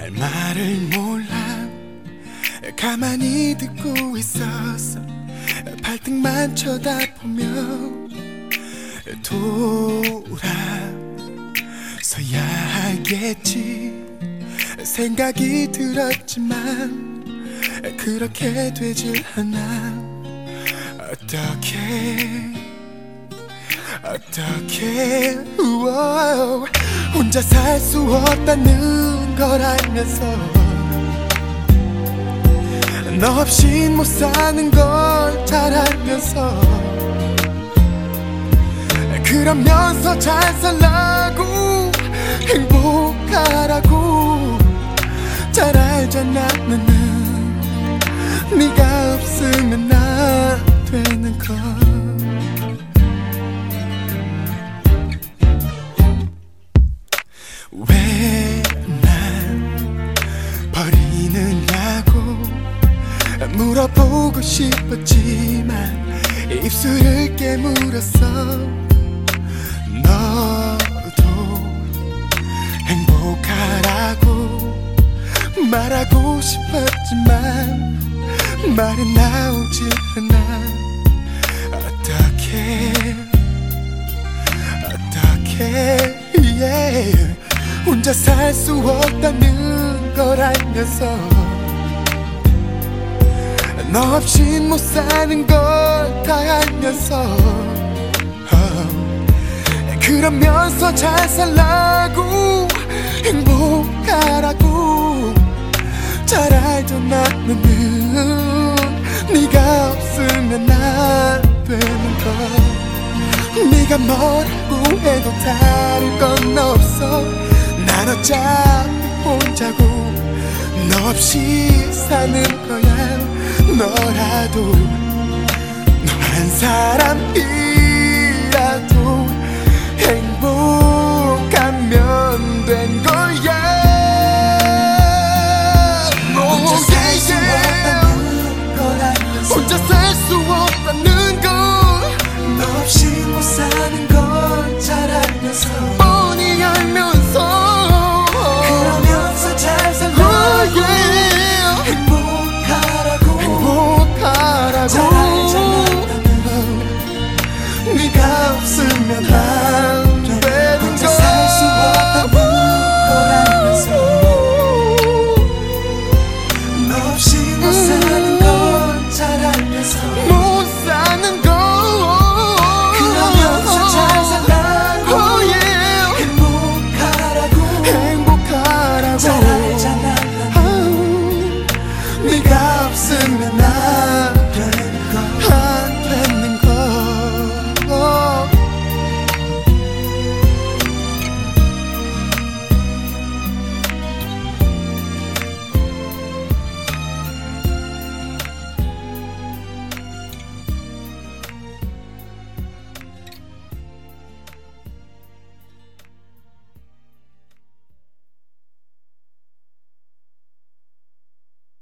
할 말을 몰라 가만히 듣고 있었어. 발등만 쳐다보며 돌아서야 하겠지 생각이 들었지만 그렇게 되질 않아. 어떻게 우와, 혼자 살 수 없다는 걸 알면서 너 없인 못 사는 걸 잘 알면서 그러면서 잘 살라고 행복하라고 잘 알잖아. 나는 네가 없으면 나 되는 걸. 왜 난 버리느냐고 물어보고 싶었지만 입술을 깨물었어. 너도 행복하라고 말하고 싶었지만 말이 나오지 않아. 어떻게 yeah. 혼자 살 수 없다는 걸 알면서 너 없인 못 사는 걸 다 알면서 그러면서 잘 살라고 행복하라고 잘 알던 나는 네가 없으면 나 되는 걸. 네가 뭐라고 해도 다를 건 없어. 난 어차피 혼자고 너 없이 사는 거야. 너라도 너 한 사람이라도 행복하면 된 거야.